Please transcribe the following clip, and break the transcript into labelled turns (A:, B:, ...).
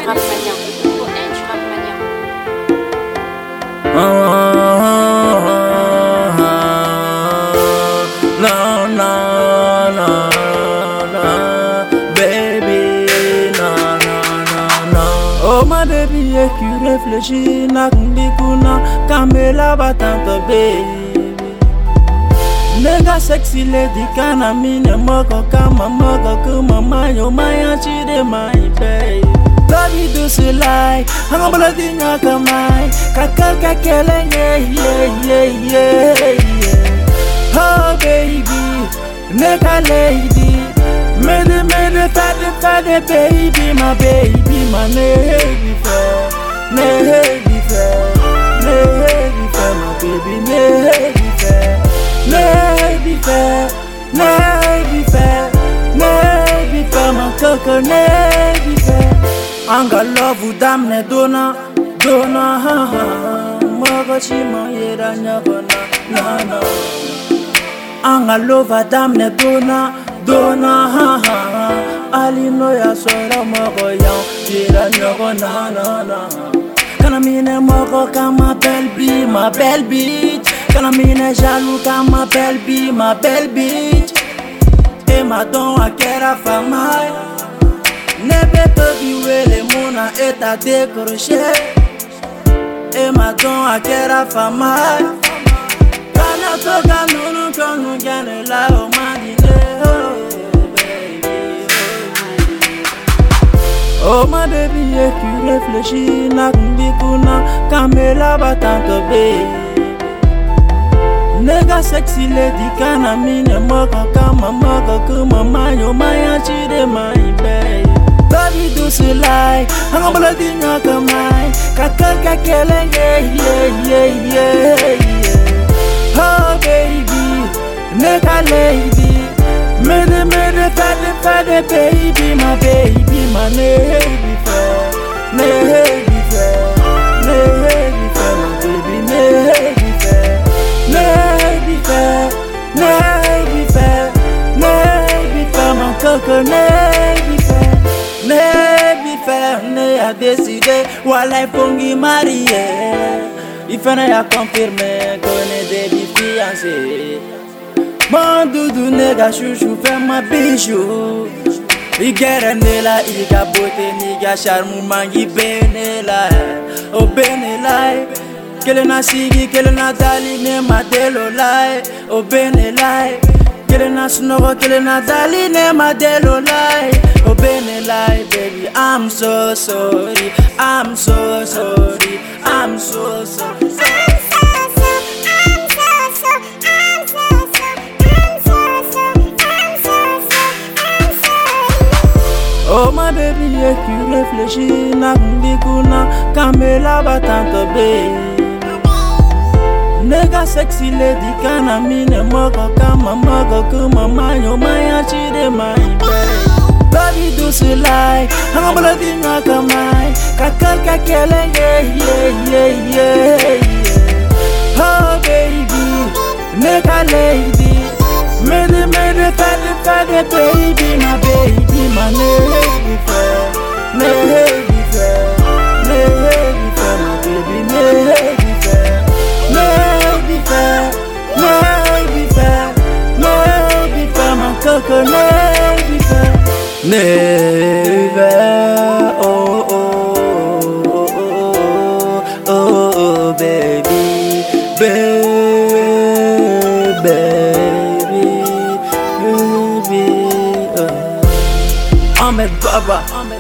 A: Rapmania. OH Rapmania.
B: No, no, no, no, baby, no, no, no, no. Oh ma baby, et tu réfléchis, n'a qu'un Camela batante, baby. Nigga sexy lady, kana mine moko kama moko kumama yo maya chide my baby. Love you do so like, hang on bloody nyaka mai, kakaka kele yeah yeah yeah yeah. Oh baby, nigga lady, mede fade baby, my baby, my navy fair, my baby, navy fair. Navy fair, my coco, navy fair. Anga love you, damn ne dona, ha ha. Magachi ma yera nyabana, na na. Anga love damn ne dona, ha ha. Ali no ya sora magoya, yera nyabana, na na. Kana mine moko kama belbi, ma belbi. Quand la mine est jaloux, quand ma belle bitch. Et ma don à kera famille. Nebe tobi wele mona et à décrocher. Et ma don à kera famille. Kana toga nunu konu gane la o madine. Oh ma baby, et tu réfléchis, n'a kumbikuna, kamela batante baby. Nigga sexy lady, kana mine moko kama moko kumama yo maya chide my baby. Love you do so like, hang on bloody nyaka mai, kakaka kele yeah. Oh baby, nigga lady, mede fade baby, my navy fair, my baby, navy fair. Navy fair, mon coco, navy fair, ne a décidé, voilà pongi marié. Il fallait à confirmer qu'on est des fiancés. Mon doudou nega chouchou, fais ma bijou. Igera nela, iga beauté, niga charme, mangi benela, oh benela. Kele na sigi, kele na dali, ne madelo lai, oh bene lai. Kele na snoro, kele na dali, ne madelo lai, oh bene lai, baby. I'm so sorry, I'm so sorry, I'm so sorry. Oh ma baby, et tu réfléchis, n'a kumbikuna, kamela batante baby. Nigga sexy lady, kana mine moko kama moko kumama yo maya chide my baby. Love you do so like, hang on bloody nyaka mai, kakaka kele yeah. Oh baby, nigga lady, mede fade baby, my baby, my navy fair, my baby, navy fair. Navy fair, my coco, navy fair. Navy fair, oh, baby, Ahmed Baba.